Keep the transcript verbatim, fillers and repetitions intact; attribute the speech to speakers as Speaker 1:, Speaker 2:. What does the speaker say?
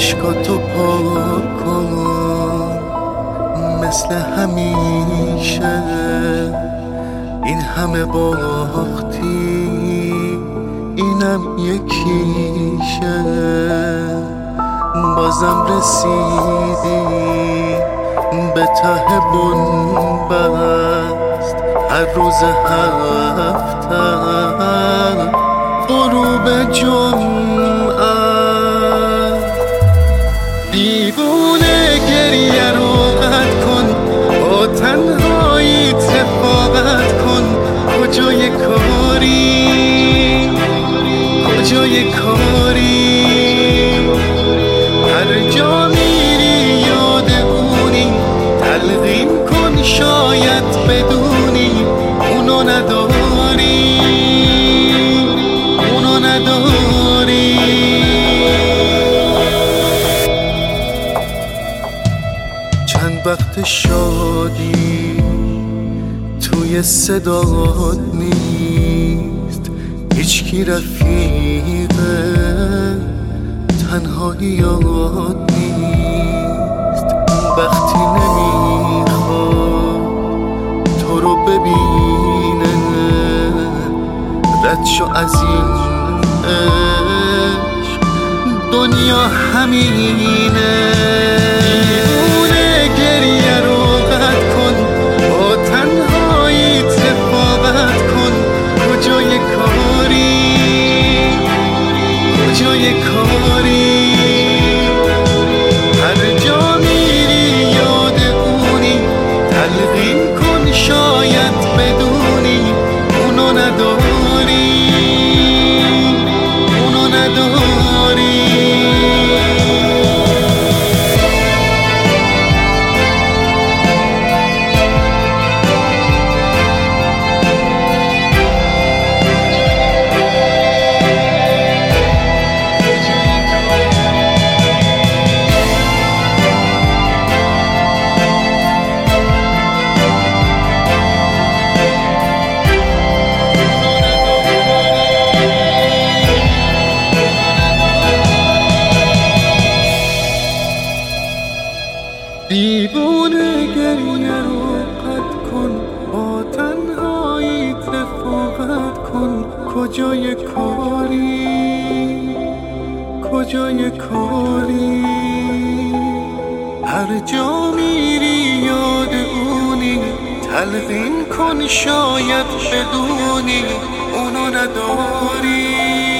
Speaker 1: اشکاتو پاک کن مثل همیشه. این همه باختی اینم یکیشه، بازم رسیدی به ته بنبست. هر روز هفته غروب جمعه دیوونه گریه رو قطع کن، با تنهایی تفاقت کن. کجای کاری کجای کاری هر جا میری یاد اونی، تلقین کن شاید بدونی اونو نداری اونو نداری. چند وقت شادی توی صدات نیست، هیچکی رفیقه تنهایی یاد نیست. وقتی نمیخواد تو رو ببینه رد شو از این عشق، دنیا همینه. دیوونه گریه رو قطع کن، با تنهایی تفاقت کن. کجای کاری کجای کاری هر جا میری یاد اونی، تلقین کن شاید بدونی اونو نداری اونو نداری. دیوونه گریه رو قطع کن، با تنهایی تفاقت کن. کجای کاری کجای کاری هر جا میری یاد اونی، تلقین کن شاید بدونی اونو نداری